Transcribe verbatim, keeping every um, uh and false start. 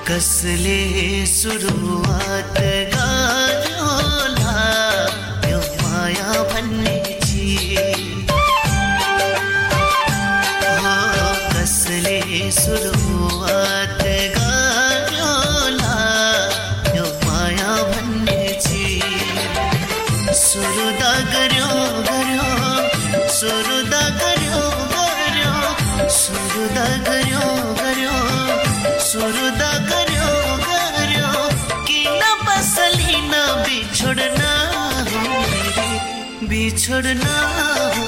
कसले सुरुवात गर्योला यो माया भन्ने चिज हो कसले सुरुवात गर्योला यो माया भन्ने चिज सुरुदा गर्यो गर्यो सुरुदा गर्यो गर्यो सुरुदा गर्यो गर्यो सुरुदा गर्यो गर्यो किन बसलिन बिछोड्न हो मेरे बिछोड्न हो